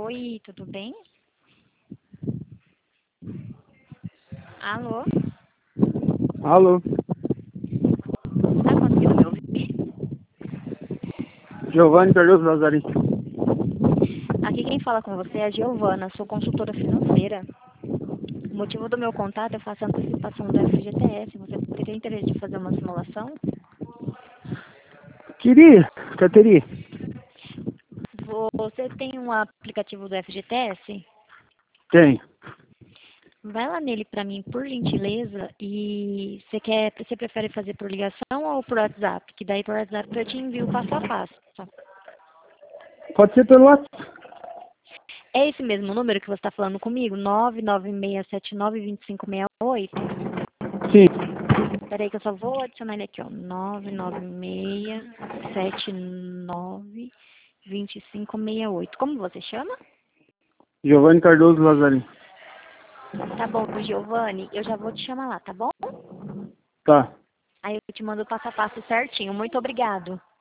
Oi, tudo bem? Alô? Alô, Tá conseguindo me ouvir? Giovanni Cardoso Lazari. Aqui quem fala com você é a Giovana, sou consultora financeira. O motivo do meu contato é fazer a antecipação do FGTS. Você teria interesse de fazer uma simulação? Queria, Cateria. Você tem um aplicativo do FGTS? Tem. Vai lá nele para mim, por gentileza, e você prefere fazer por ligação ou por WhatsApp? Que daí por WhatsApp eu te envio passo a passo. Pode ser pelo WhatsApp. É esse mesmo número que você está falando comigo? 996792568? Sim. Peraí que eu só vou adicionar ele aqui, ó. 996792568. Como você chama? Giovanni Cardoso Lazari. Tá bom, Giovanni, eu já vou te chamar lá, tá bom? Tá. Aí eu te mando o passo a passo certinho. Muito obrigado.